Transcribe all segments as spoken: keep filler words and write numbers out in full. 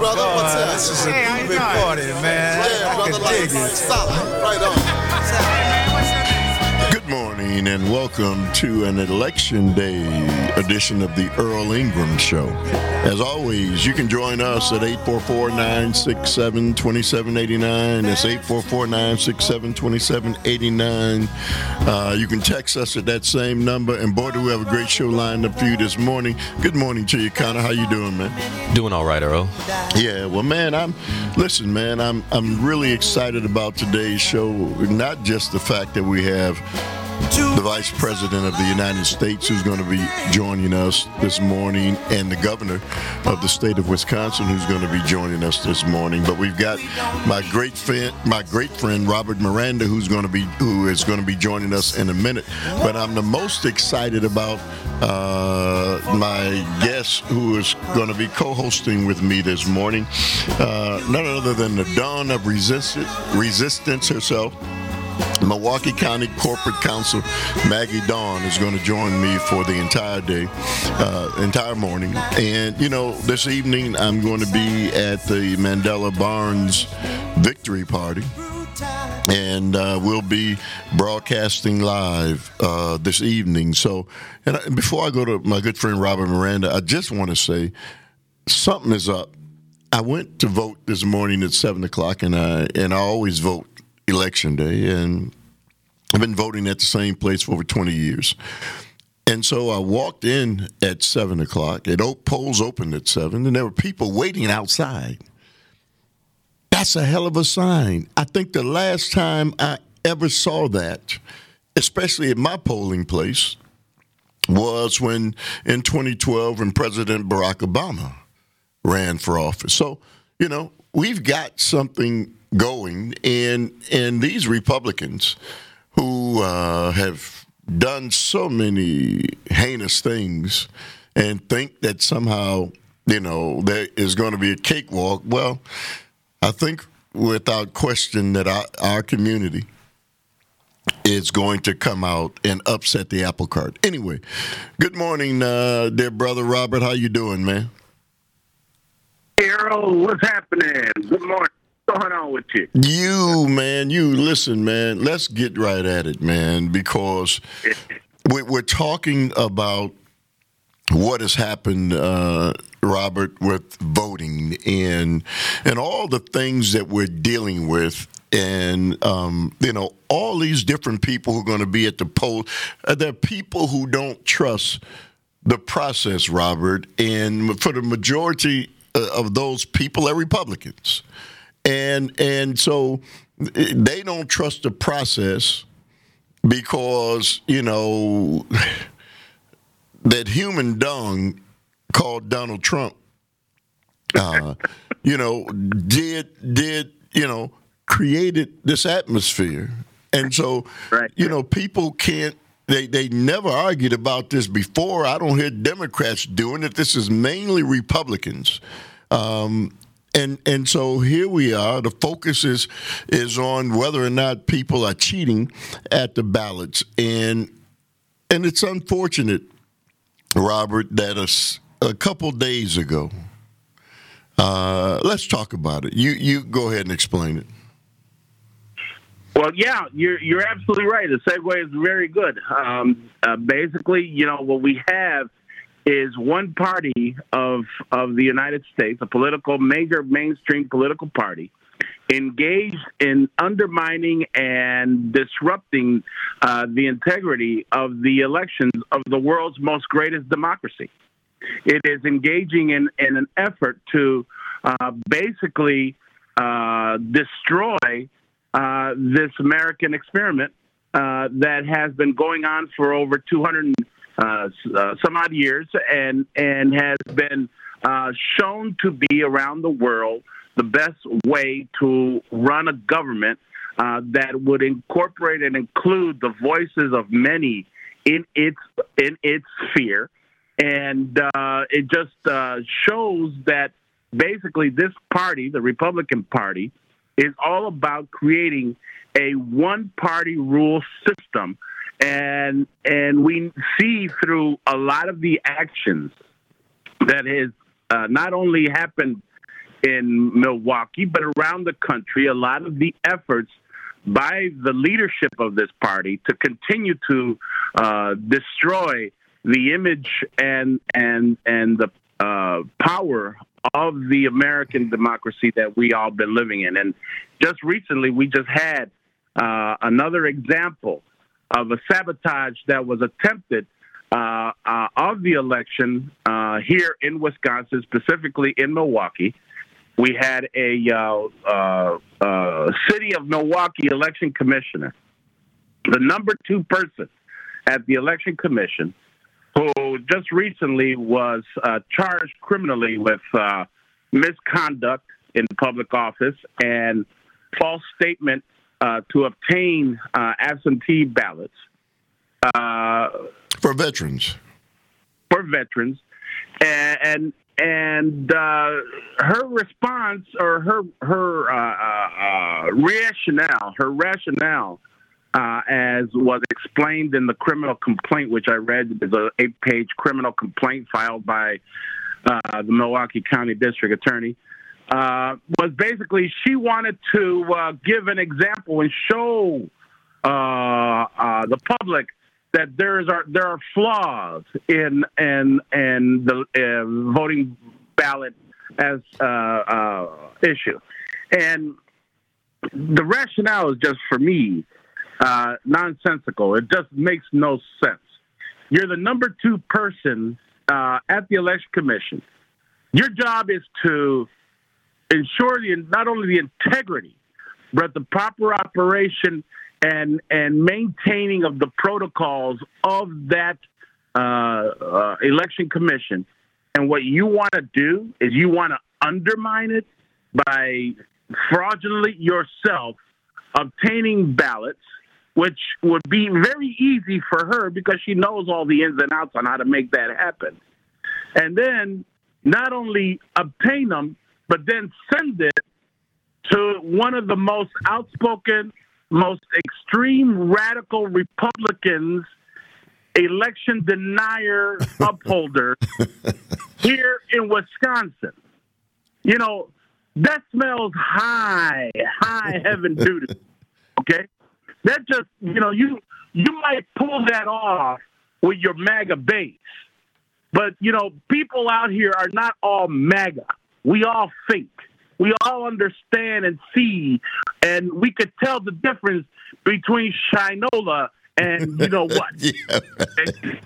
brother. God, What's up? this is a Hey, how you big doing? party, man. Yeah, I brother. can Like, dig it. solid. Right on. Good morning and welcome to an election day edition of the Earl Ingram Show. As always, you can join us at eight four four, nine six seven, two seven eight nine. That's eight four four, nine six seven, two seven eight nine. Uh, you can text us at that same number. And boy, do we have a great show lined up for you this morning. Good morning to you, Connor. How you doing, man? Doing all right, Earl. Yeah, well, man, I'm listen, man. I'm I'm really excited about today's show. Not just the fact that we have the Vice President of the United States who's going to be joining us this morning, and the Governor of the state of Wisconsin who's going to be joining us this morning. But we've got my great friend, my great friend Robert Miranda, who's going to be who is going to be joining us in a minute. But I'm the most excited about uh, my guest who is going to be co-hosting with me this morning. Uh, none other than the dawn of resistance, resistance herself. Milwaukee County Corporate Counsel Maggie Dawn is going to join me for the entire day, uh, entire morning. And, you know, this evening I'm going to be at the Mandela Barnes Victory Party. And uh, we'll be broadcasting live uh, this evening. So, and I, before I go to my good friend Robert Miranda, I just want to say something is up. I went to vote this morning at seven o'clock, and I and I always vote Election Day, and I've been voting at the same place for over twenty years. And so I walked in at seven o'clock. It op- polls opened at seven, and there were people waiting outside. That's a hell of a sign. I think the last time I ever saw that, especially at my polling place, was when in twenty twelve when President Barack Obama ran for office. So, you know, we've got something going, and and these Republicans who uh, have done so many heinous things and think that somehow, you know, there is going to be a cakewalk. Well, I think without question that our, our community is going to come out and upset the apple cart. Anyway, good morning, uh, dear brother Robert. How you doing, man? Hey, Earl, what's happening? Good morning. What's going on with you? You, man, you listen, man. Let's get right at it, man, because we- we're talking about what has happened, uh, Robert, with voting and and all the things that we're dealing with. And, um, you know, all these different people who are going to be at the poll, uh, there are people who don't trust the process, Robert. And for the majority uh, of those people, they're Republicans. And and so they don't trust the process because, you know, that human dung called Donald Trump, uh, you know, did, did you know, created this atmosphere. And so, right. you know, people can't, they, they never argued about this before. I don't hear Democrats doing it. This is mainly Republicans. Um And and so here we are. The focus is is on whether or not people are cheating at the ballots, and and it's unfortunate, Robert, that a, a couple days ago. Uh, let's talk about it. You you go ahead and explain it. Well, yeah, you're you're absolutely right. The segue is very good. Um, uh, basically, you know, what we have is one party of of the United States, a political, major mainstream political party, engaged in undermining and disrupting uh, the integrity of the elections of the world's most greatest democracy. It is engaging in, in an effort to uh, basically uh, destroy uh, this American experiment uh, that has been going on for over two hundred Uh, uh, some odd years, and and has been uh, shown to be around the world the best way to run a government uh, that would incorporate and include the voices of many in its in its sphere, and uh, it just uh, shows that basically this party, the Republican Party, is all about creating a one-party rule system. And and we see through a lot of the actions that has uh, not only happened in Milwaukee, but around the country, a lot of the efforts by the leadership of this party to continue to uh, destroy the image and and and the uh, power of the American democracy that we all been living in. And just recently, we just had uh, another example of a sabotage that was attempted uh, uh, of the election uh, here in Wisconsin, specifically in Milwaukee. We had a uh, uh, uh, city of Milwaukee election commissioner, the number two person at the election commission, who just recently was uh, charged criminally with uh, misconduct in public office and false statement uh, to obtain uh, absentee ballots uh, for veterans. For veterans, and and, and uh, her response or her her uh, uh, rationale, her rationale. Uh, as was explained in the criminal complaint, which I read, is an eight-page criminal complaint filed by uh, the Milwaukee County District Attorney, uh, was basically she wanted to uh, give an example and show uh, uh, the public that there is are there are flaws in in in the uh, voting ballot as uh, uh, issue, and the rationale is just for me. Uh, nonsensical. It just makes no sense. You're the number two person uh, at the election commission. Your job is to ensure the, not only the integrity, but the proper operation and and maintaining of the protocols of that uh, uh, election commission. And what you want to do is you want to undermine it by fraudulently yourself obtaining ballots, which would be very easy for her because she knows all the ins and outs on how to make that happen. And then not only obtain them, but then send it to one of the most outspoken, most extreme radical Republicans, election denier upholder here in Wisconsin. You know, that smells high, high heaven doo-doo, okay? That just, you know, you you might pull that off with your MAGA base. But, you know, people out here are not all MAGA. We all fake. We all understand and see, and we could tell the difference between Shinola and you know what. Yeah. and,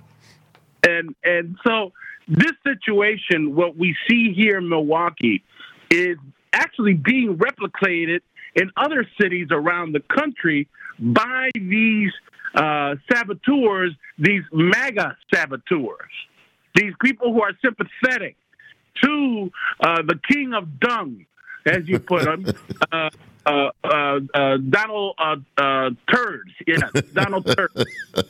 and and so this situation, what we see here in Milwaukee, is actually being replicated in other cities around the country by these uh, saboteurs, these MAGA saboteurs, these people who are sympathetic to uh, the king of dung, as you put him, uh, uh, uh, uh, Donald uh, uh, Turds, yes, Donald Turds.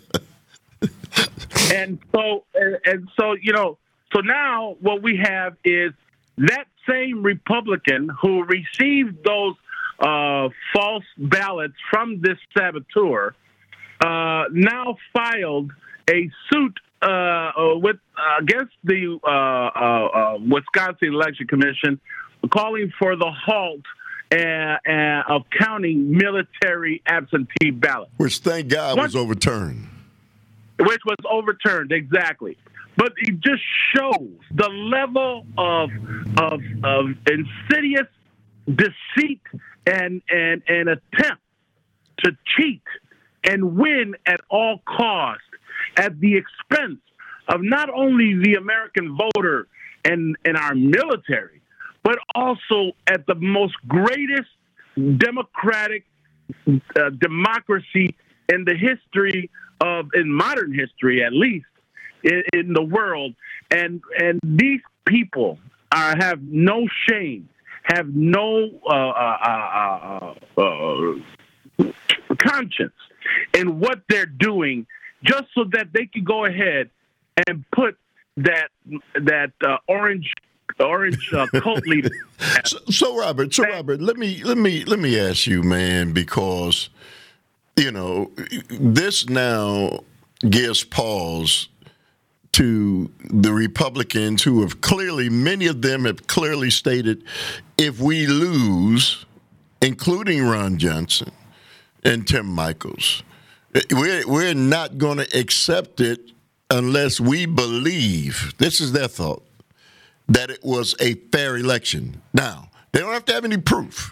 and so, and, and so, you know, so now what we have is that same Republican who received those Uh, false ballots from this saboteur, uh, now filed a suit uh, with uh, against the uh, uh, uh, Wisconsin Election Commission, calling for the halt uh, uh, of counting military absentee ballots. Which, thank God, Once, was overturned. Which was overturned, exactly. But it just shows the level of of, of insidious deceit and, and and attempt to cheat and win at all costs at the expense of not only the American voter and, and our military, but also at the most greatest democratic uh, democracy in the history of, in modern history at least, in, in the world. And and these people are have no shame, have no uh, uh, uh, uh, conscience in what they're doing, just so that they can go ahead and put that that uh, orange orange uh, cult leader. So, so Robert, so Robert, let me let me let me ask you, man, because you know this now gives pause to the Republicans who have clearly, many of them have clearly stated, if we lose, including Ron Johnson and Tim Michels, we're, we're not going to accept it unless we believe, this is their thought, that it was a fair election. Now, they don't have to have any proof.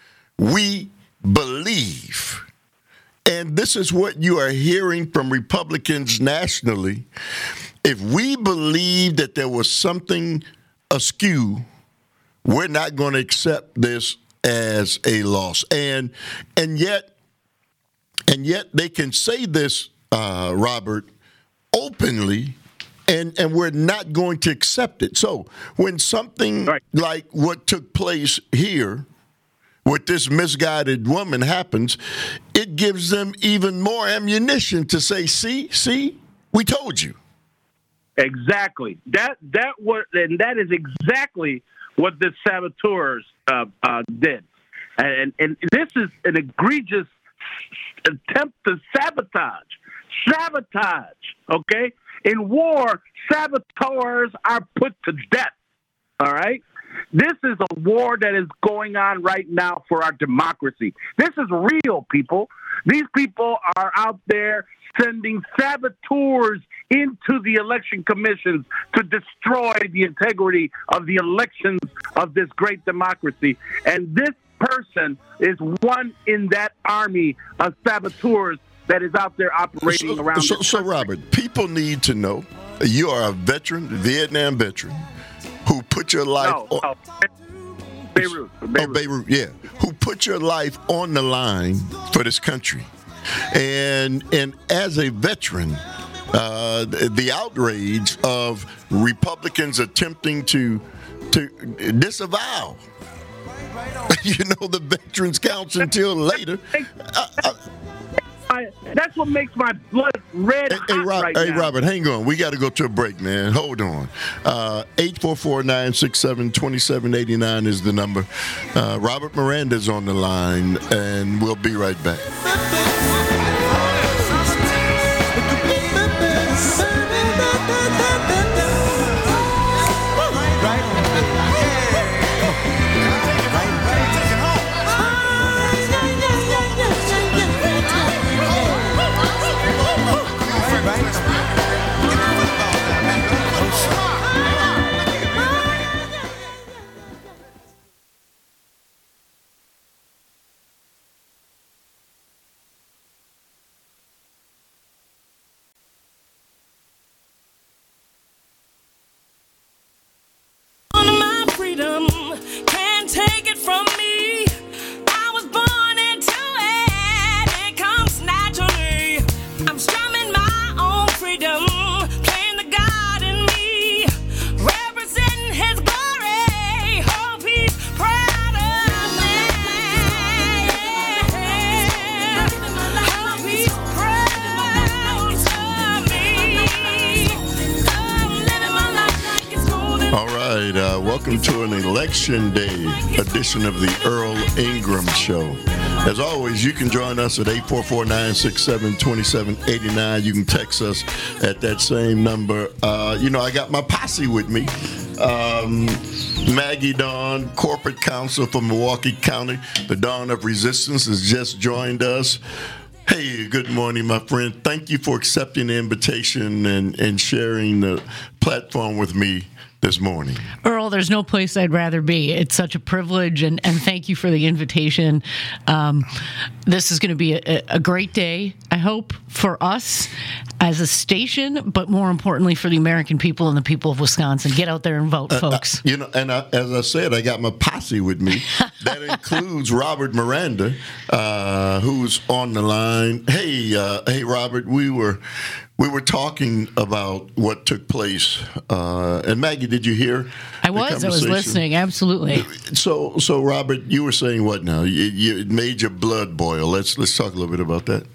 We believe. And this is what you are hearing from Republicans nationally. If we believe that there was something askew, we're not going to accept this as a loss. And and yet, and yet they can say this, uh, Robert, openly, and, and we're not going to accept it. So when something right. like what took place here with this misguided woman happens, it gives them even more ammunition to say, see, see, we told you. Exactly. That that what and that is exactly what the saboteurs uh, uh, did. And, and this is an egregious attempt to sabotage. Sabotage, okay? In war, saboteurs are put to death, all right? This is a war that is going on right now for our democracy. This is real, people. These people are out there sending saboteurs into the election commissions to destroy the integrity of the elections of this great democracy. And this person is one in that army of saboteurs that is out there operating so, around. So, so, Robert, people need to know you are a veteran, Vietnam veteran, who put your life no, on no. Beirut, Beirut. Oh, Beirut, yeah. Who put your life on the line for this country. And and as a veteran, uh, the, the outrage of Republicans attempting to to disavow, you know, the Veterans Council until later. Uh, uh, I, that's what makes my blood red hey, hot hey, Rob, right hey now. Robert, hang on. We got to go to a break, man. Hold on. Uh, eight four four, nine six seven, two seven eight nine is the number. Uh, Robert Miranda's on the line, and we'll be right back. Welcome to an Election Day edition of the Earl Ingram Show. As always, you can join us at eight four four, nine six seven, two seven eight nine. You can text us at that same number. Uh, you know, I got my posse with me. Um, Maggie Dawn, corporate counsel for Milwaukee County. The Dawn of Resistance has just joined us. Hey, good morning, my friend. Thank you for accepting the invitation and, and sharing the platform with me this morning. Earl, there's no place I'd rather be. It's such a privilege, and, and thank you for the invitation. Um, this is going to be a, a great day, I hope, for us as a station, but more importantly for the American people and the people of Wisconsin. Get out there and vote, uh, folks. Uh, you know, and I, as I said, I got my posse with me. That includes Robert Miranda, uh, who's on the line. Hey, uh, hey, Robert, we were... We were talking about what took place, uh, and Maggie, did you hear? I was. I was listening. Absolutely. So, so Robert, you were saying what now? You, you it made your blood boil. Let's let's talk a little bit about that.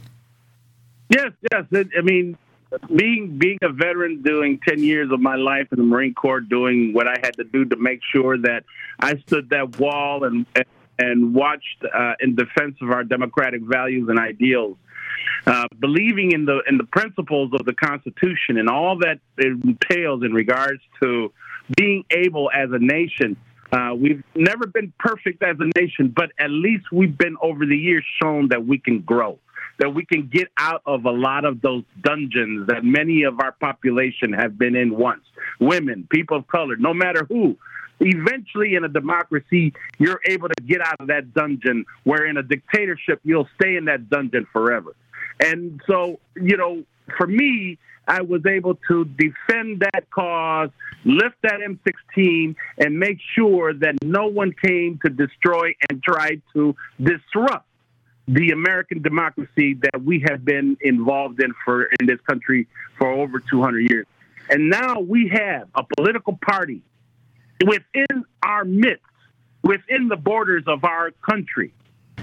Yes, yes. I mean, being being a veteran, doing ten years of my life in the Marine Corps, doing what I had to do to make sure that I stood that wall and and watched uh, in defense of our democratic values and ideals. uh, believing in the in the principles of the Constitution and all that it entails in regards to being able as a nation. Uh, we've never been perfect as a nation, but at least we've been over the years shown that we can grow, that we can get out of a lot of those dungeons that many of our population have been in once. Women, people of color, no matter who. Eventually, in a democracy, you're able to get out of that dungeon, where in a dictatorship, you'll stay in that dungeon forever. And so, you know, for me, I was able to defend that cause, lift that M sixteen, and make sure that no one came to destroy and try to disrupt the American democracy that we have been involved in for in this country for over two hundred years. And now we have a political party within our midst, within the borders of our country,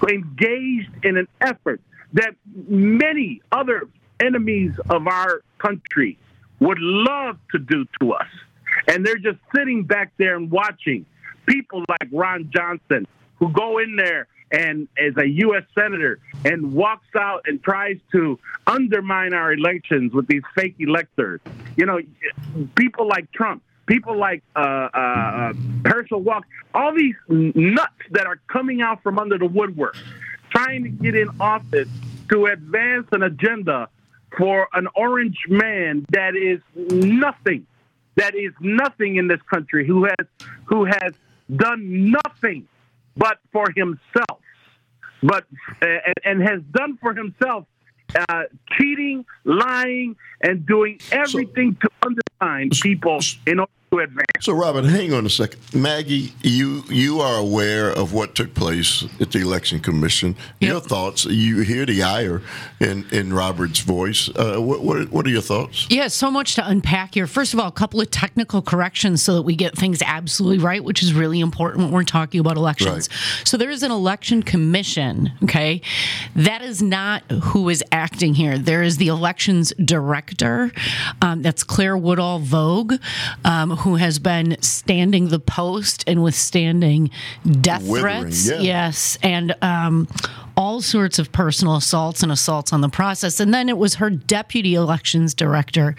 engaged in an effort that many other enemies of our country would love to do to us. And they're just sitting back there and watching people like Ron Johnson, who go in there and as a U S senator and walks out and tries to undermine our elections with these fake electors. You know, people like Trump, people like uh, uh, Herschel Walker, all these nuts that are coming out from under the woodwork, trying to get in office to advance an agenda for an orange man that is nothing, that is nothing in this country, who has who has done nothing but for himself, but uh, and has done for himself uh, cheating, lying, and doing everything so, to undermine people in order to advance. So, Robert, hang on a second. Maggie, you you are aware of what took place at the Election Commission. Yep. Your thoughts? You hear the ire in, in Robert's voice. Uh, what, what what are your thoughts? Yeah, so much to unpack here. First of all, a couple of technical corrections so that we get things absolutely right, which is really important when we're talking about elections. Right. So there is an Election Commission, okay? That is not who is acting here. There is the Elections Director. Um, that's Claire Woodall Vogue, um, who has been standing the post and withstanding death Withering, threats. yeah. Yes, and um, all sorts of personal assaults and assaults on the process. And then it was her deputy elections director.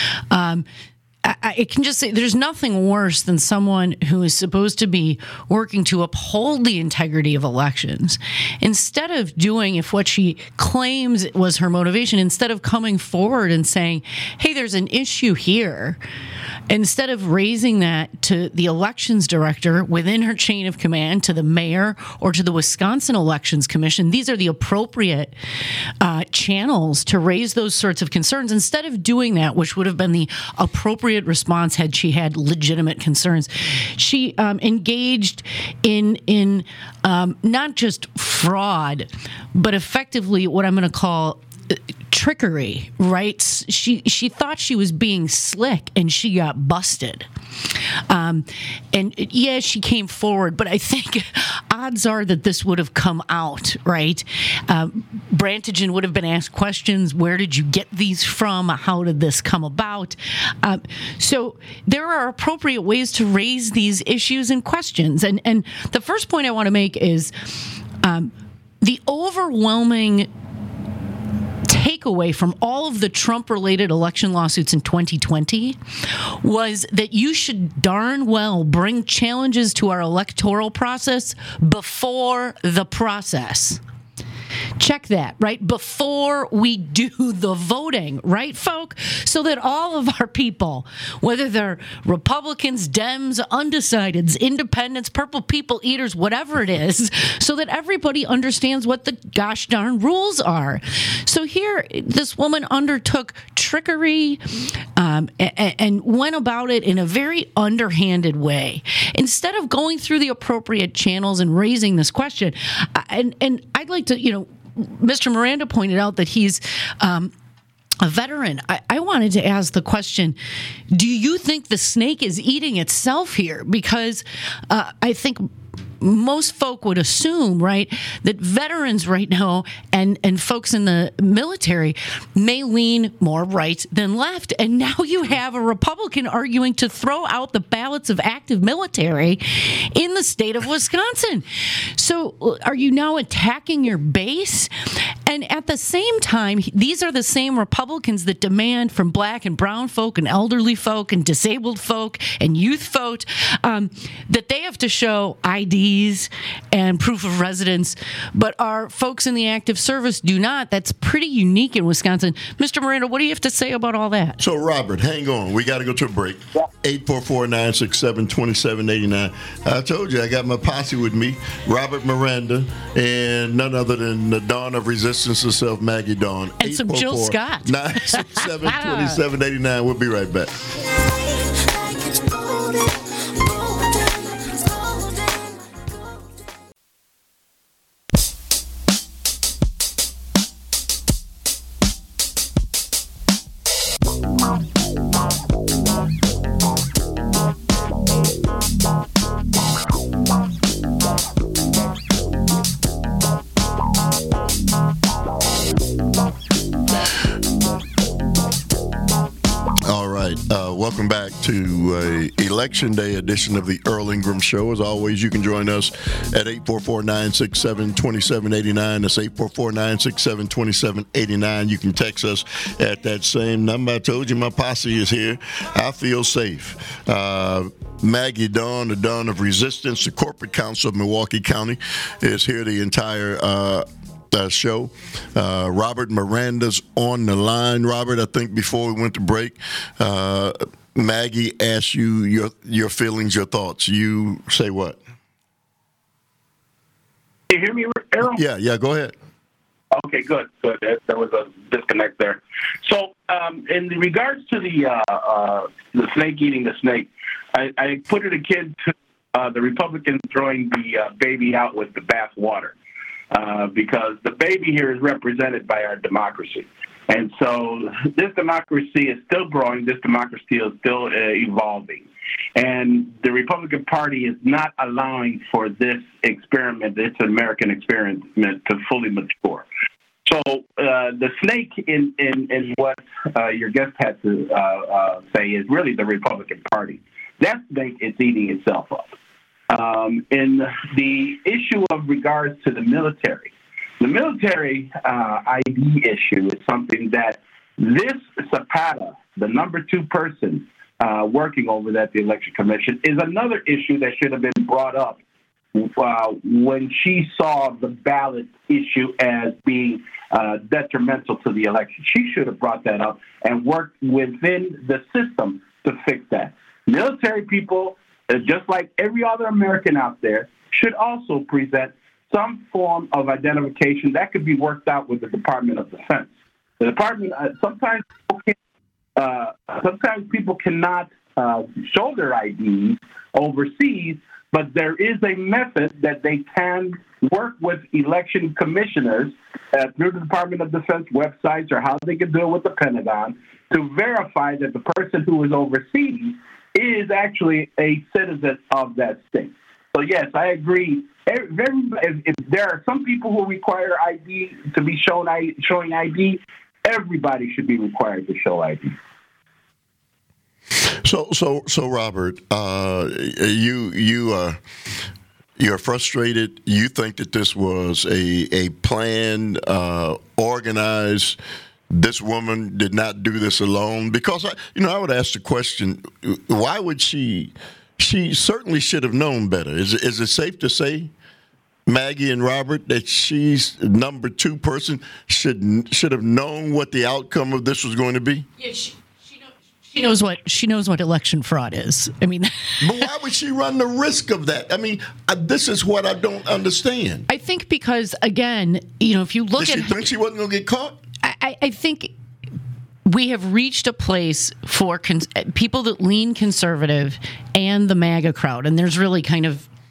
Um, I, I can just say there's nothing worse than someone who is supposed to be working to uphold the integrity of elections. Instead of doing, if what she claims was her motivation, instead of coming forward and saying, hey, there's an issue here, instead of raising that to the elections director within her chain of command, to the mayor or to the Wisconsin Elections Commission, these are the appropriate uh, channels to raise those sorts of concerns. Instead of doing that, which would have been the appropriate response had she had legitimate concerns, she um, engaged in in um, not just fraud, but effectively what I'm going to call trickery, right? She she thought she was being slick, and she got busted. Um, and yeah, she came forward, but I think odds are that this would have come out, right? Um, Brantagen would have been asked questions. Where did you get these from? How did this come about? Um, so there are appropriate ways to raise these issues and questions. And, and the first point I want to make is um, the overwhelming takeaway from all of the Trump-related election lawsuits in twenty twenty was that you should darn well bring challenges to our electoral process before the process. Check that, right? Before we do the voting, right, folk? So that all of our people, whether they're Republicans, Dems, undecideds, independents, purple people eaters, whatever it is, so that everybody understands what the gosh darn rules are. So here, this woman undertook trickery um, and, and went about it in a very underhanded way. Instead of going through the appropriate channels and raising this question, and, and I'd like to, you know, Mister Miranda pointed out that he's um, a veteran. I, I wanted to ask the question, do you think the snake is eating itself here? Because uh, I think most folk would assume, right, that veterans right now and, and folks in the military may lean more right than left. And now you have a Republican arguing to throw out the ballots of active military in the state of Wisconsin. So are you now attacking your base? And at the same time, these are the same Republicans that demand from black and brown folk and elderly folk and disabled folk and youth folk um, that they have to show I Ds and proof of residence, but our folks in the active service do not. That's pretty unique in Wisconsin. Mister Miranda, what do you have to say about all that? So, Robert, hang on. We got to go to a break. eight four four, nine six seven, two seven eight nine. I told you I got my posse with me, Robert Miranda, and none other than the Dawn of Resistance herself, Maggie Dawn. And some Jill Scott. nine six seven, two seven eight nine. We'll be right back. Welcome back to a Election Day edition of the Earl Ingram Show. As always, you can join us at eight four four, nine six seven, two seven eight nine. That's eight four four, nine six seven, two seven eight nine. You can text us at that same number. I told you my posse is here. I feel safe. Uh, Maggie Dawn, the Dawn of Resistance, the Corporate Council of Milwaukee County, is here the entire uh Uh, show. Uh, Robert Miranda's on the line. Robert, I think before we went to break, uh, Maggie asked you your your feelings, your thoughts. You say what? Can you hear me, Errol? Yeah, yeah, go ahead. Okay, good, good. There was a disconnect there. So, um, in regards to the uh, uh, the snake eating the snake, I, I put it akin to uh, the Republicans throwing the uh, baby out with the bath water. Uh, because the baby here is represented by our democracy. And so this democracy is still growing. This democracy is still uh, evolving. And the Republican Party is not allowing for this experiment, this American experiment, to fully mature. So uh, the snake in, in, in what uh, your guest had to uh, uh, say is really the Republican Party. That snake is eating itself up. Um, in the issue of regards to the military, the military uh, I D issue is something that this Zapata, the number two person uh, working over that, the Election Commission, is another issue that should have been brought up uh, when she saw the ballot issue as being uh, detrimental to the election. She should have brought that up and worked within the system to fix that. Military people, just like every other American out there, should also present some form of identification that could be worked out with the Department of Defense. The Department, uh, sometimes, people can, uh, sometimes people cannot uh, show their I Ds overseas, but there is a method that they can work with election commissioners uh, through the Department of Defense websites or how they can do it with the Pentagon to verify that the person who is overseas is actually a citizen of that state. So, yes, I agree. Every, if, if there are some people who require I D to be shown I, showing I D, everybody should be required to show I D. So, so, so, Robert, uh, you you uh, you're frustrated. You think that this was a a planned, uh, organized. This woman did not do this alone, because I, you know, I would ask the question: why would she? She certainly should have known better. Is is it safe to say, Maggie and Robert, that she's number two person should should have known what the outcome of this was going to be? Yeah, she, she, knows, she knows what she knows what election fraud is. I mean, but why would she run the risk of that? I mean, I, this is what I don't understand. I think because, again, you know, if you look Did at, she think she wasn't going to get caught? I, I think we have reached a place for cons- people that lean conservative and the MAGA crowd, and there's really kind of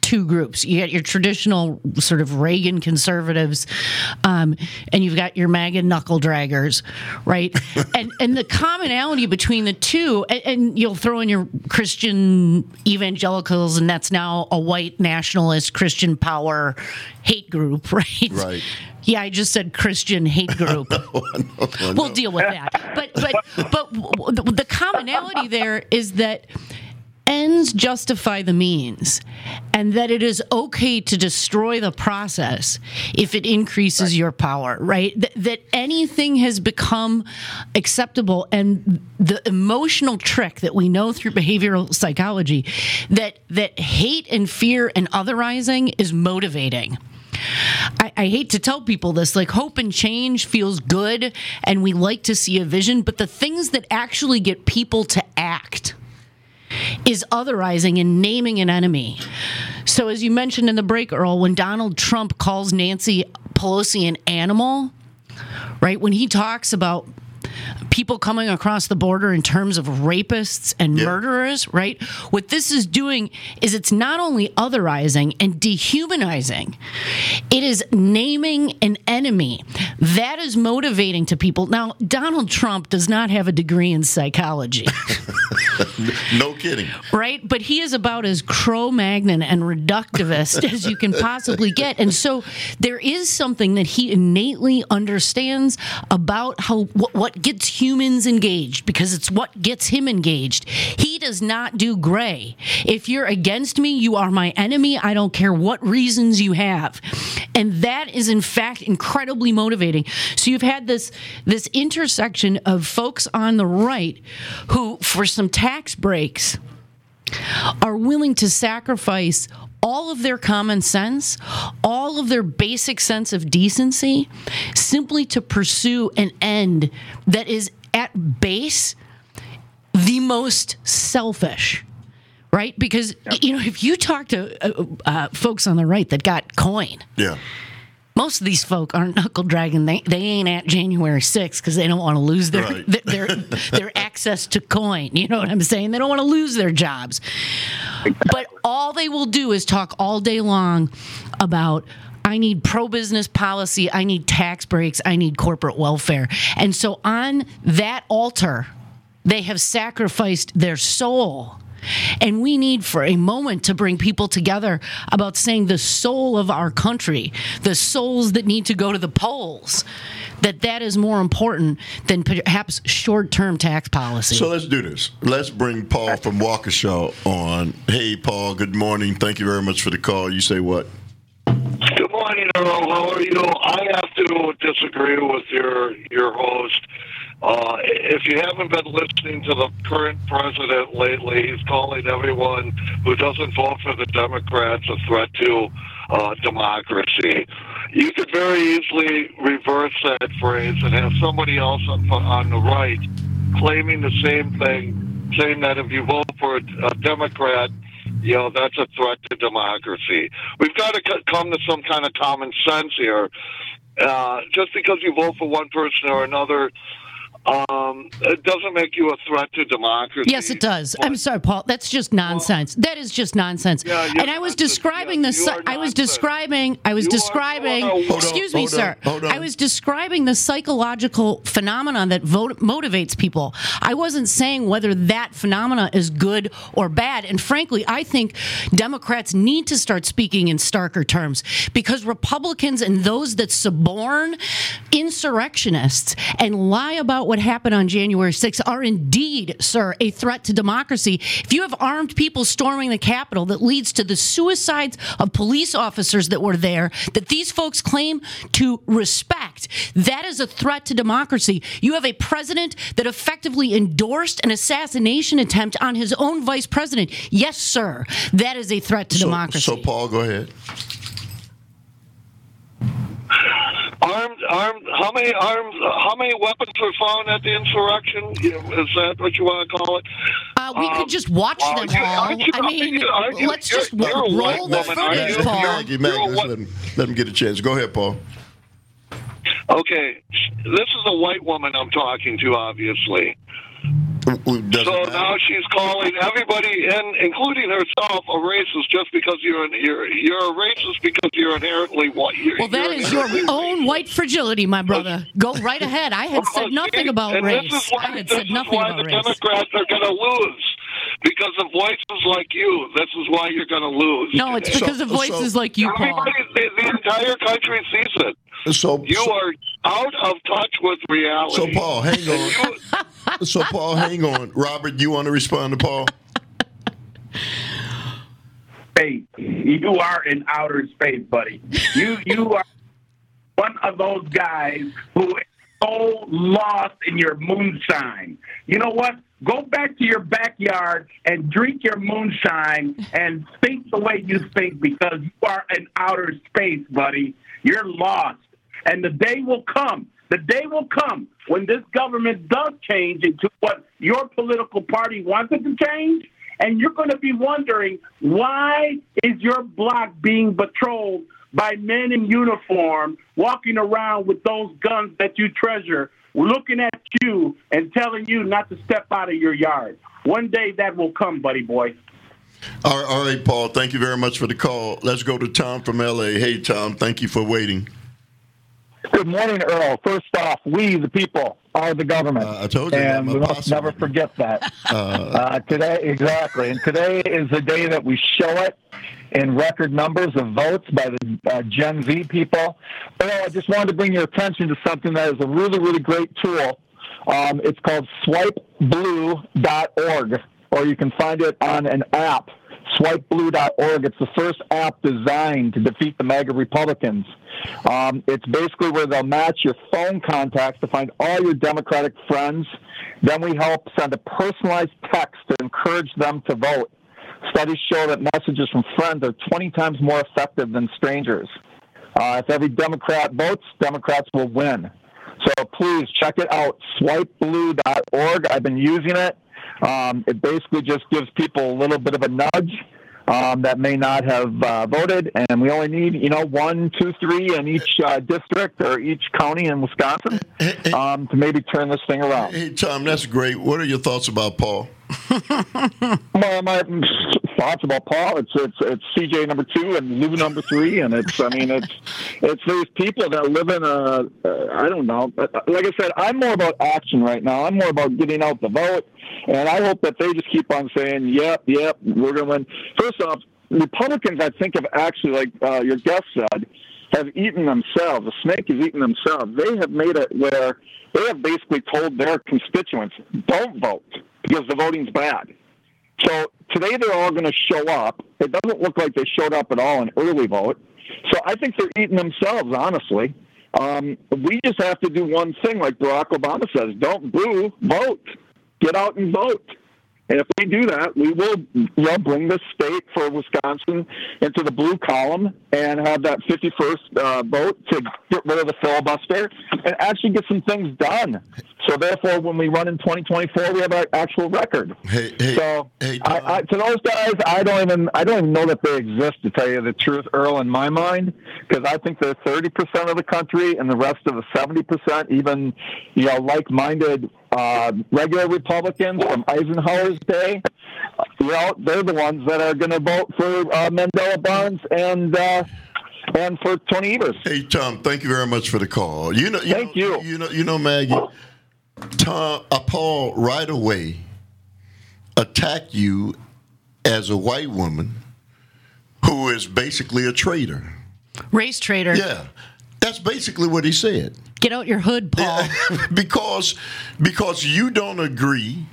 two groups. You got your traditional sort of Reagan conservatives, um, and you've got your MAGA knuckle draggers, right? and and the commonality between the two, and, and you'll throw in your Christian evangelicals, and that's now a white nationalist Christian power hate group, right? Right. Yeah, I just said Christian hate group. I know, I know. We'll deal with that. But but but the commonality there is that ends justify the means, and that it is okay to destroy the process if it increases right. your power, right? That, that anything has become acceptable, and the emotional trick that we know through behavioral psychology, that that hate and fear and otherizing is motivating. I, I hate to tell people this, like hope and change feels good, and we like to see a vision, but the things that actually get people to act is otherizing and naming an enemy. So as you mentioned in the break, Earl, when Donald Trump calls Nancy Pelosi an animal, right, when he talks about people coming across the border in terms of rapists and yeah. murderers, right? What this is doing is it's not only otherizing and dehumanizing, it is naming an enemy. That is motivating to people. Now, Donald Trump does not have a degree in psychology. No kidding. Right? But he is about as Cro-Magnon and reductivist as you can possibly get. And so there is something that he innately understands about how what, what gets humans engaged, because it's what gets him engaged. He does not do gray. If you're against me, you are my enemy. I don't care what reasons you have. And that is, in fact, incredibly motivating. So you've had this, this intersection of folks on the right who, for some tax breaks, are willing to sacrifice all of their common sense, all of their basic sense of decency, simply to pursue an end that is at base the most selfish, right? Because, yep. you know, if you talk to uh, uh, folks on the right that got coin, yeah. most of these folk aren't knuckle dragging. They they ain't at January sixth because they don't want to lose their, right. their their their access to coin. You know what I'm saying? They don't want to lose their jobs. Exactly. But all they will do is talk all day long about, I need pro-business policy, I need tax breaks, I need corporate welfare. And so on that altar, they have sacrificed their soul. And we need for a moment to bring people together about saying the soul of our country, the souls that need to go to the polls, that that is more important than perhaps short-term tax policy. So let's do this. Let's bring Paul from Waukesha on. Hey, Paul, good morning. Thank you very much for the call. You say what? Good morning, Earl. How are you? I have to disagree with your your host. Uh, if you haven't been listening to the current president lately, he's calling everyone who doesn't vote for the Democrats a threat to uh, democracy. You could very easily reverse that phrase and have somebody else on, on the right claiming the same thing, saying that if you vote for a, a Democrat, you know, that's a threat to democracy. We've got to c- come to some kind of common sense here. Uh, just because you vote for one person or another, Um, it doesn't make you a threat to democracy. Yes, it does. I'm sorry, Paul. That's just nonsense. Well, that is just nonsense. Yeah, and I was describing yeah, the. I was describing. I was you describing. Are, are, excuse on, me, sir. On, I was describing the psychological phenomenon that vote, motivates people. I wasn't saying whether that phenomena is good or bad. And frankly, I think Democrats need to start speaking in starker terms, because Republicans and those that suborn insurrectionists and lie about what What happened on January sixth are indeed, sir, a threat to democracy. If you have armed people storming the Capitol that leads to the suicides of police officers that were there, that these folks claim to respect, that is a threat to democracy. You have a president that effectively endorsed an assassination attempt on his own vice president. Yes, sir, that is a threat to so, democracy. So, Paul, go ahead. Armed, armed. How many arms? How many weapons were found at the insurrection? Is that what you want to call it? Uh, we um, could just watch wow, them all. You, I mean, you, let's just you're, you're roll the footage, Paul. Maggie, Maggie, let, him, let him get a chance. Go ahead, Paul. Okay, this is a white woman I'm talking to, obviously. Doesn't so matter. now she's calling everybody, in, including herself, a racist just because you're an, you're you're a racist because you're inherently white. You're, Well, that you're is your inherently own racist. white fragility, my brother. Go right ahead. I had said nothing about and race. This is why, I had this said is nothing why about the race. Democrats are going to lose. Because of voices like you. This is why you're going to lose. No, it's because So- of voices so- like you, Paul. Everybody, the, the entire country sees it. So, You so, are out of touch with reality. so Paul, hang on. You- So, Paul, hang on. Robert, you want to respond to Paul? Hey, you are in outer space, buddy. You you are one of those guys who is so lost in your moonshine. You know what? Go back to your backyard and drink your moonshine and think the way you think, because you are in outer space, buddy. You're lost. And the day will come. The day will come when this government does change into what your political party wants it to change, and you're going to be wondering, why is your block being patrolled by men in uniform walking around with those guns that you treasure, looking at you and telling you not to step out of your yard? One day that will come, buddy boy. All right, all right, Paul, thank you very much for the call. Let's go to Tom from L A. Hey, Tom, thank you for waiting. Good morning, Earl. First off, we, the people, are the government. Uh, I told you that, and I'm we a must possum. never forget that. Uh, Uh, today, exactly. And today is the day that we show it in record numbers of votes by the uh, Gen Z people. Earl, I just wanted to bring your attention to something that is a really, really great tool. Um, it's called swipe blue dot org, or you can find it on an app, swipe blue dot org. It's the first app designed to defeat the MAGA Republicans. Um, it's basically where they'll match your phone contacts to find all your Democratic friends. Then we help send a personalized text to encourage them to vote. Studies show that messages from friends are twenty times more effective than strangers. Uh, if every Democrat votes, Democrats will win. So please check it out, swipe blue dot org. I've been using it. Um, it basically just gives people a little bit of a nudge um, that may not have uh, voted, and we only need, you know, one, two, three in each uh, district or each county in Wisconsin um, to maybe turn this thing around. hey, Tom, that's great. What are your thoughts about Paul? Well, my thoughts about Paul, it's it's it's C J number two and Lou number three, and it's I mean it's it's these people that live in a uh, I don't know. Like I said, I'm more about action right now. I'm more about getting out the vote, and I hope that they just keep on saying, "Yep, yep, we're going to win." First off, Republicans, I think, have actually, like uh, your guest said, have eaten themselves. The snake has eaten themselves. They have made it where they have basically told their constituents, "Don't vote because the voting's bad." So today they're all going to show up. It doesn't look like they showed up at all in early vote. So I think they're eating themselves, honestly. Um, we just have to do one thing, like Barack Obama says: don't boo, vote. Get out and vote. And if we do that, we will, you know, bring this state for Wisconsin into the blue column and have that fifty-first uh, vote to get rid of the filibuster and actually get some things done. So therefore, when we run in twenty twenty-four, we have an actual record. Hey, hey, so hey, Tom. I, I, to those guys, I don't even I don't even know that they exist, to tell you the truth, Earl, in my mind, because I think they're thirty percent of the country, and the rest of the seventy percent, even, you know, like-minded uh, regular Republicans from Eisenhower's day, you know, they're the ones that are going to vote for uh, Mandela Barnes and uh, and for Tony Evers. Hey, Tom, thank you very much for the call. You know, you Thank know, you. You know, you know, Maggie, Tom, uh, Paul right away attacked you as a white woman who is basically a traitor. Race traitor. Yeah, that's basically what he said. Get out your hood, Paul. because because you don't agree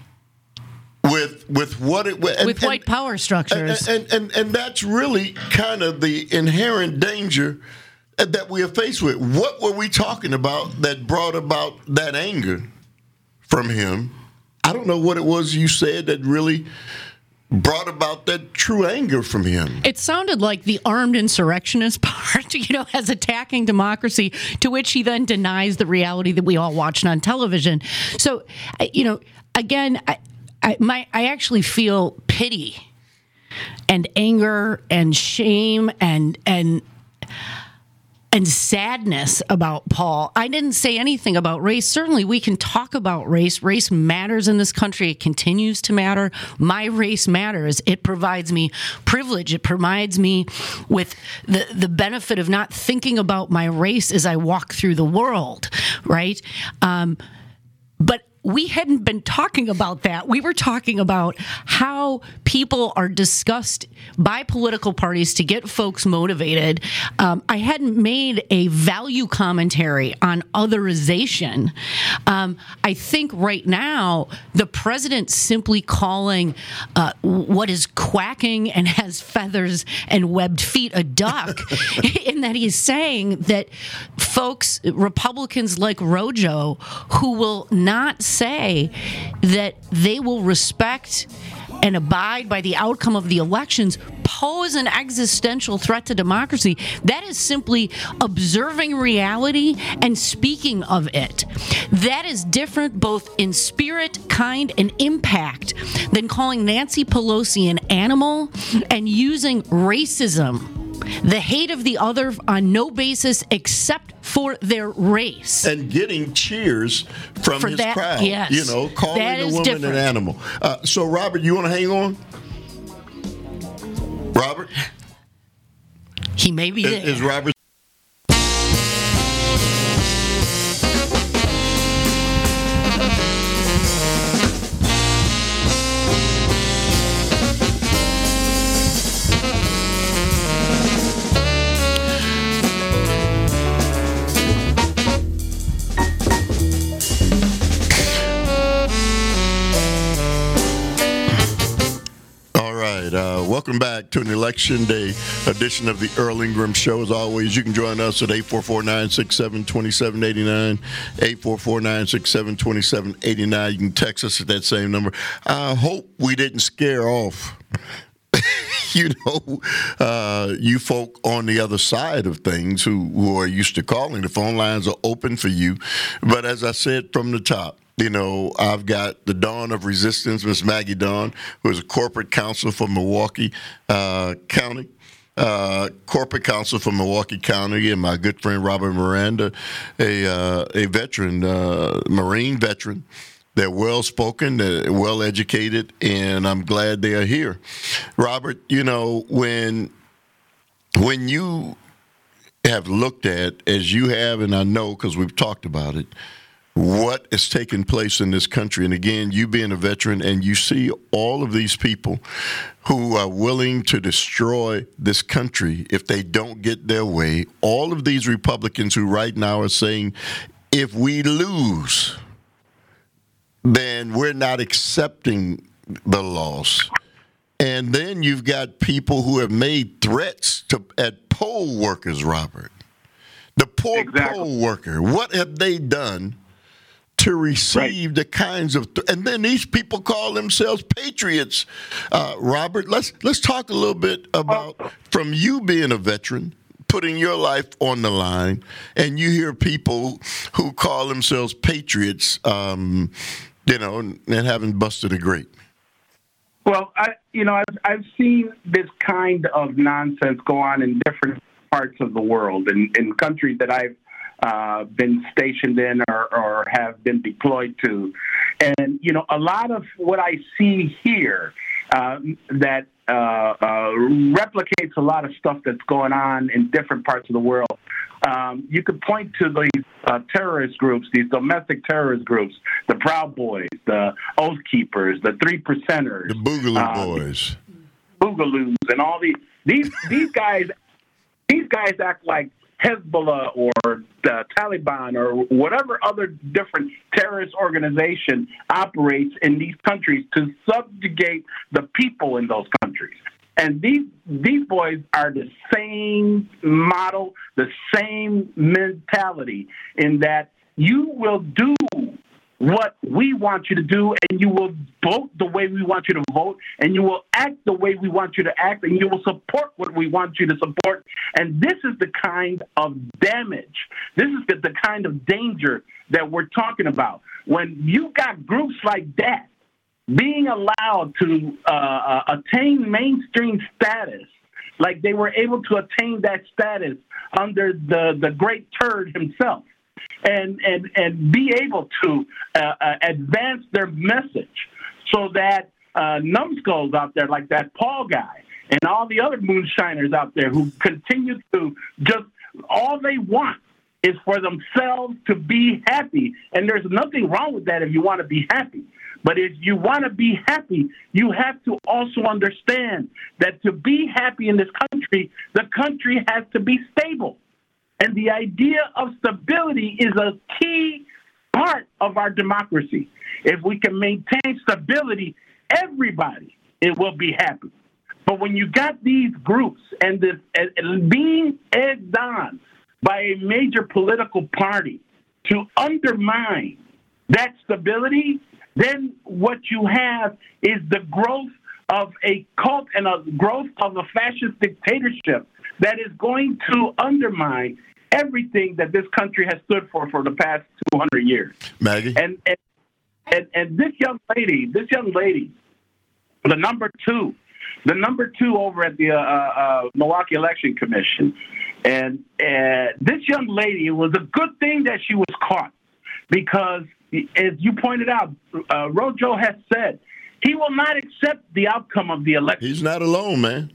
with with what it and, With and, white power structures. and, and and and that's really kind of the inherent danger that we are faced with. What were we talking about that brought about that anger from him? I don't know what it was you said that really brought about that true anger from him. It sounded like the armed insurrectionist part, you know, as attacking democracy, to which he then denies the reality that we all watched on television. So, you know, again, I, I, my, I actually feel pity and anger and shame and and and sadness about Paul. I didn't say anything about race. Certainly, we can talk about race. Race matters in this country. It continues to matter. My race matters. It provides me privilege. It provides me with the, the benefit of not thinking about my race as I walk through the world, right? Um, but we hadn't been talking about that. We were talking about how people are discussed by political parties to get folks motivated. Um, I hadn't made a value commentary on otherization. Um, I think right now, the president simply calling uh, what is quacking and has feathers and webbed feet a duck, in that he's saying that folks, Republicans like Rojo, who will not say that they will respect and abide by the outcome of the elections, pose an existential threat to democracy. That is simply observing reality and speaking of it. That is different both in spirit, kind, and impact than calling Nancy Pelosi an animal and using racism, the hate of the other, on no basis except for their race. And getting cheers from for his that, crowd. Yes, you know, calling that the is woman different. an animal. Uh, so, Robert, you want to hang on? Robert? He may be Is, there. is Robert? Uh, welcome back to an Election Day edition of the Earl Ingram Show. As always, you can join us at eight four four, nine six seven, two seven eight nine, eight four four, nine six seven, two seven eight nine. You can text us at that same number. I hope we didn't scare off, you know, uh, you folk on the other side of things who, who are used to calling. The phone lines are open for you. But as I said from the top, you know, I've got the Dawn of Resistance, Miss Maggie Dawn, who is a corporate counsel for Milwaukee uh, County, uh, corporate counsel for Milwaukee County, and my good friend Robert Miranda, a uh, a veteran, uh, Marine veteran. They're well-spoken, they're well-educated, and I'm glad they are here. Robert, you know, when when you have looked at, as you have, and I know because we've talked about it, what is taking place in this country. And again, you being a veteran, and you see all of these people who are willing to destroy this country if they don't get their way. All of these Republicans who right now are saying, if we lose, then we're not accepting the loss. And then you've got people who have made threats to at poll workers, Robert. The poor Exactly. poll worker, what have they done to receive right. the kinds of, th- and then these people call themselves patriots. Uh, Robert, let's let's talk a little bit about, from you being a veteran, putting your life on the line, and you hear people who call themselves patriots, um, you know, and, and haven't busted a grape. Well, I, you know, I've, I've seen this kind of nonsense go on in different parts of the world, in, in countries that I've Uh, been stationed in or, or have been deployed to. And, you know, a lot of what I see here uh, that uh, uh, replicates a lot of stuff that's going on in different parts of the world. Um, you could point to these uh, terrorist groups, these domestic terrorist groups, the Proud Boys, the Oath Keepers, the Three Percenters. The Boogaloo uh, Boys. Boogaloos and all these, these, these guys, these guys act like Hezbollah or the Taliban or whatever other different terrorist organization operates in these countries to subjugate the people in those countries. And these these boys are the same model, the same mentality, in that you will do what we want you to do, and you will vote the way we want you to vote, and you will act the way we want you to act, and you will support what we want you to support. And this is the kind of damage, this is the, the kind of danger that we're talking about. When you got groups like that being allowed to uh, uh, attain mainstream status like they were able to attain that status under the, the great turd himself and, and, and be able to uh, uh, advance their message so that uh, numbskulls out there like that Paul guy and all the other moonshiners out there who continue to just, all they want is for themselves to be happy. And there's nothing wrong with that if you want to be happy. But if you want to be happy, you have to also understand that to be happy in this country, the country has to be stable. And the idea of stability is a key part of our democracy. If we can maintain stability, everybody it will be happy. But when you got these groups and this and being egged on by a major political party to undermine that stability, then what you have is the growth of a cult and a growth of a fascist dictatorship that is going to undermine everything that this country has stood for for the past two hundred years. Maggie? And, and, and, and this young lady, this young lady, the number two, the number two over at the uh, uh, Milwaukee Election Commission, and uh, this young lady, it was a good thing that she was caught because, as you pointed out, uh, Rojo has said he will not accept the outcome of the election. He's not alone, man.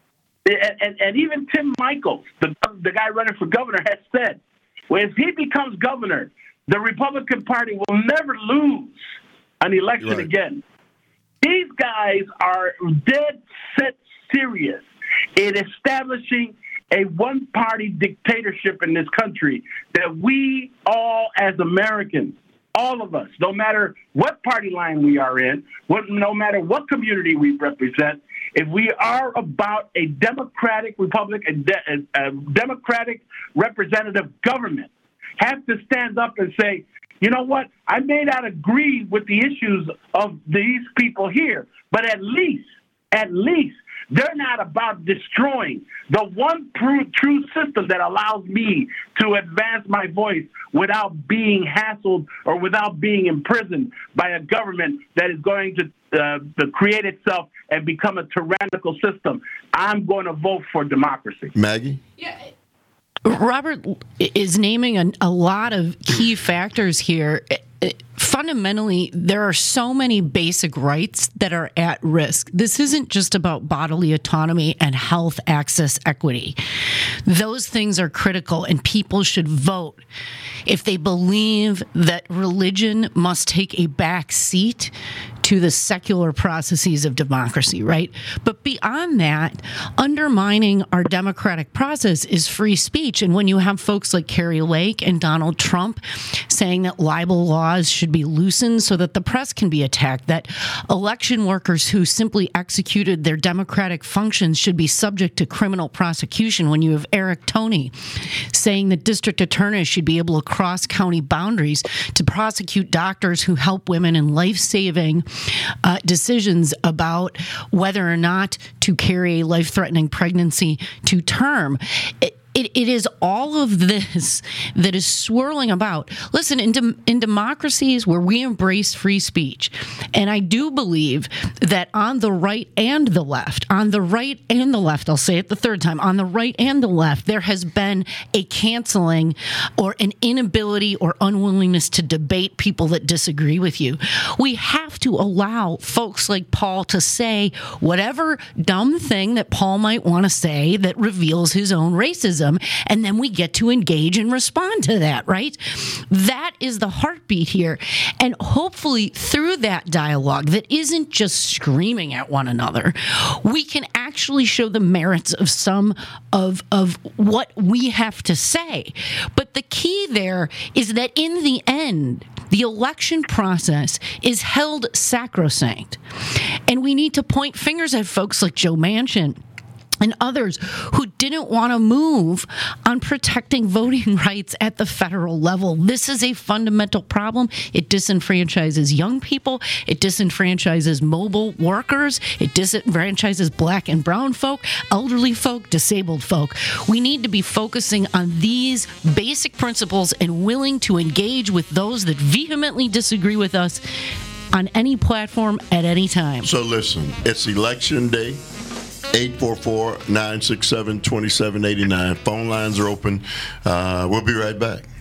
And, and, and even Tim Michels, the, the guy running for governor, has said, well, if he becomes governor, the Republican Party will never lose an election right. again. These guys are dead set serious in establishing a one-party dictatorship in this country that we all as Americans, all of us, no matter what party line we are in, what, no matter what community we represent, if we are about a democratic republic, a, de- a, a democratic representative government, have to stand up and say, you know what, I may not agree with the issues of these people here, but at least, at least, they're not about destroying the one true, true system that allows me to advance my voice without being hassled or without being imprisoned by a government that is going to, uh, to create itself and become a tyrannical system. I'm going to vote for democracy. Maggie? Yeah. Robert is naming a, a lot of key factors here. Fundamentally, there are so many basic rights that are at risk. This isn't just about bodily autonomy and health access equity. Those things are critical, and people should vote if they believe that religion must take a back seat to the secular processes of democracy, right? But beyond that, undermining our democratic process is free speech. And when you have folks like Kari Lake and Donald Trump saying that libel laws should be loosened so that the press can be attacked, that election workers who simply executed their democratic functions should be subject to criminal prosecution, when you have Eric Toney saying that district attorneys should be able to cross county boundaries to prosecute doctors who help women in life-saving Uh, decisions about whether or not to carry a life-threatening pregnancy to term. It, It, it is all of this that is swirling about. Listen, in, de- in democracies where we embrace free speech, and I do believe that on the right and the left, on the right and the left, I'll say it the third time, on the right and the left, there has been a canceling or an inability or unwillingness to debate people that disagree with you. We have to allow folks like Paul to say whatever dumb thing that Paul might want to say that reveals his own racism. And then we get to engage and respond to that, right? That is the heartbeat here. And hopefully through that dialogue that isn't just screaming at one another, we can actually show the merits of some of, of what we have to say. But the key there is that in the end, the election process is held sacrosanct. And we need to point fingers at folks like Joe Manchin and others who didn't want to move on protecting voting rights at the federal level. This is a fundamental problem. It disenfranchises young people. It disenfranchises mobile workers. It disenfranchises black and brown folk, elderly folk, disabled folk. We need to be focusing on these basic principles and willing to engage with those that vehemently disagree with us on any platform at any time. So listen, it's election day. eight four four, nine six seven, two seven eight nine. Phone lines are open. Uh, we'll be right back.